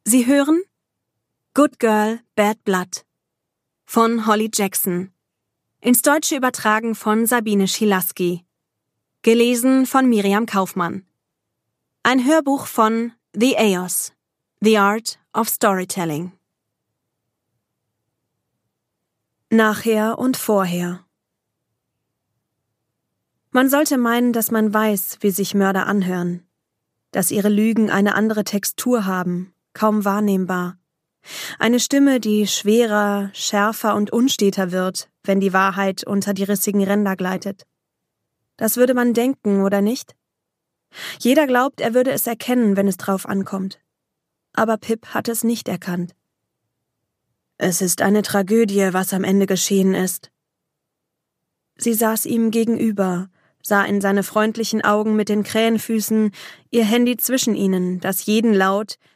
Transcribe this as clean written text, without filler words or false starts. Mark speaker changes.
Speaker 1: Sie hören Good Girl, Bad Blood von Holly Jackson. Ins Deutsche übertragen von Sabine Schilaski. Gelesen von Miriam Kaufmann. Ein Hörbuch von The EOS, The Art of Storytelling. Nachher und vorher. Man sollte meinen, dass man weiß, wie sich Mörder anhören, dass ihre Lügen eine andere Textur haben, kaum wahrnehmbar. Eine Stimme, die schwerer, schärfer und unsteter wird, wenn die Wahrheit unter die rissigen Ränder gleitet. Das würde man denken, oder nicht? Jeder glaubt, er würde es erkennen, wenn es drauf ankommt. Aber Pip hat es nicht erkannt. Es ist eine Tragödie, was am Ende geschehen ist. Sie saß ihm gegenüber, sah in seine freundlichen Augen mit den Krähenfüßen, ihr Handy zwischen ihnen, das jeden Laut,